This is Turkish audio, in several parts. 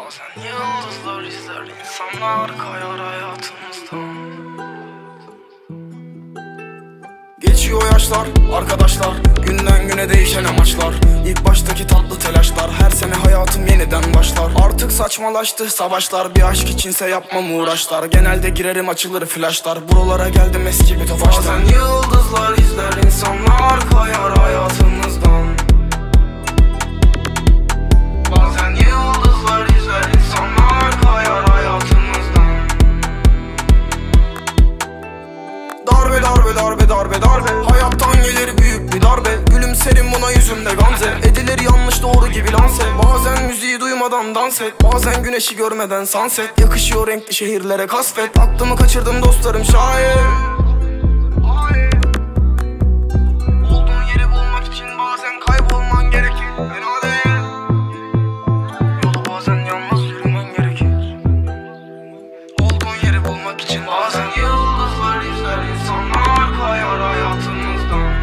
Bazen yıldızlar izler, insanlar kayar hayatımızdan. Geçiyor yaşlar, arkadaşlar, günden güne değişen amaçlar. İlk baştaki tatlı telaşlar, her sene hayatım yeniden başlar. Artık saçmalaştı savaşlar, bir aşk içinse yapmam uğraşlar. Genelde girerim açılır flaşlar, buralara geldim eski bir tofaştan. Bazen yıldızlar izler, insanlar kayar hayatımızdan. Bazen yıldızlar izler, insanlar kayar hayatımızdan. Darbe darbe darbe darbe darbe, hayattan gelir büyük bir darbe. Gülümserim buna yüzümde gamze, edilir yanlış doğru gibi lanse. Bazen müziği duymadan dans et, bazen güneşi görmeden sunset. Yakışıyor renkli şehirlere kasvet, aklımı kaçırdım dostlarım şayet. Olduğun yeri bulmak için bazen kaybolman gerekir, fena değil. Yolu bazen yalnız yürümen gerekir. Olduğun yeri bulmak için bazen yıldızlar izler, insanlar kayar hayatımızdan.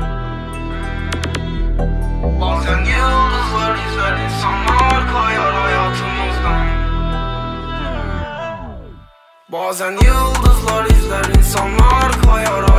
Bazen yıldızlar izler, insanlar kayar hayatımızdan. Bazen yıldızlar izler, insanlar kayar